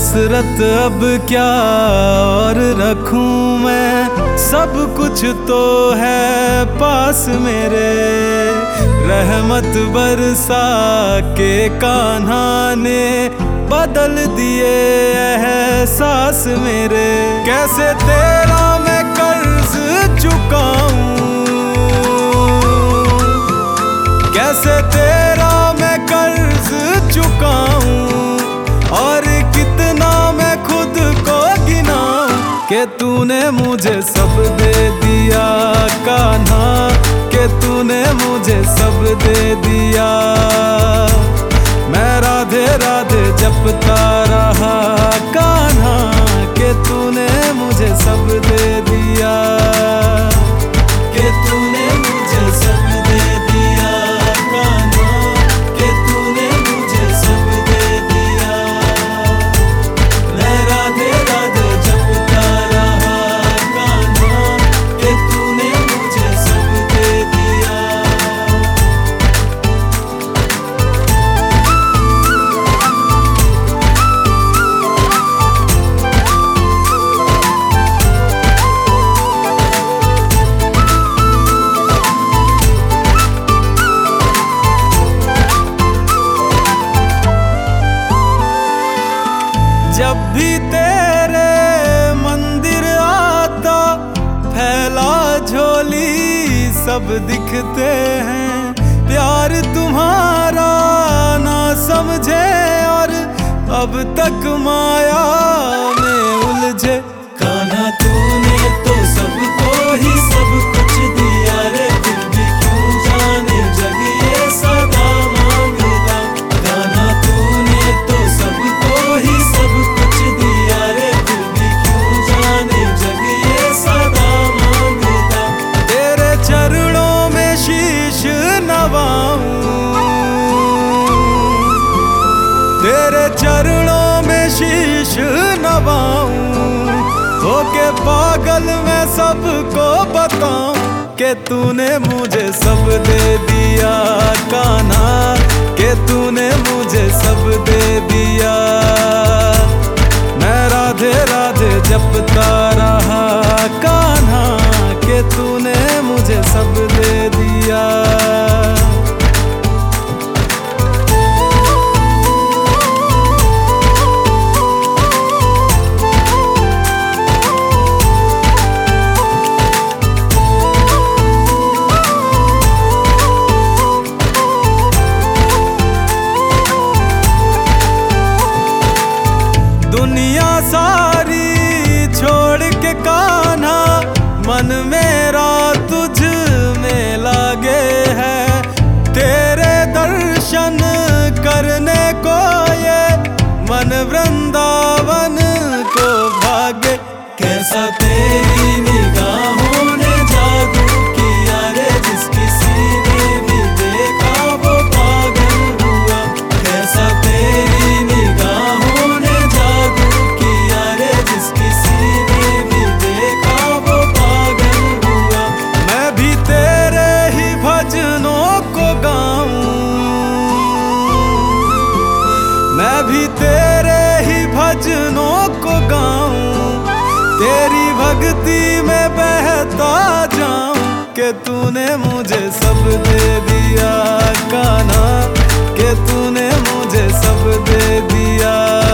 हसरत अब क्या और रखूं मैं, सब कुछ तो है पास मेरे। रहमत बरसा के कान्हा ने बदल दिए एहसास मेरे। कैसे तेरा मैं कर्ज चुकाऊं, कैसे तेरा मैं कर्ज चुकाऊं, और कितना मैं खुद को गिनाऊं कि तूने मुझे सब दे दिया कान्हा, कि तूने मुझे सब दे दिया। मैं राधे राधे जपता रहा कान्हा, कि तूने मुझे सब दे दिया, कि तूने मुझे सब दे दिया कान्हा, कि तूने मुझे सब दे दिया। मैं राधे राधे जपता रहा कान्हा, कि तूने मुझे सब दे दिया। जब भी तेरे मंदिर आता फैला झोली सब दिखते हैं। प्यार तुम्हारा ना समझे और अब तक माया में उलझे। कान्हा तूने तो सबको ही सब कुछ दिया रे, फिर भी क्यों जाने जग ये सदा मांगता। कान्हा तूने तो सबको ही सब कुछ दिया रे, फिर भी क्यों जाने जग ये सदा मांगता। तेरे चरणों में शीश नवाऊं, तेरे चरणों में शीश नवाऊं, होके पागल मैं सबको बताऊं कि तूने मुझे सब दे दिया कान्हा, कि तूने मुझे सब दे दिया। मैं राधे राधे जपता रहा कान्हा, कि तूने मुझे सब दे दिया। दुनिया सारी छोड़ के कान्हा मन मेरा तुझ में लागे है। तेरे दर्शन करने को ये मन वृंदावन को भागे। कैसा तेरी निगाहों ने जादू किया रे, जिस किसी ने भी देखा वो पागल हुआ। कैसा तेरी निगाहों ने जादू किया रे, जिस किसी ने भी देखा वो पागल हुआ। मैं भी तेरे ही भजनों को गाऊं, मैं भी तेरे ही भजनों को गाऊं, तेरी भक्ति में बहता जाऊं कि तूने मुझे सब दे दिया कान्हा, कि तूने मुझे सब दे दिया।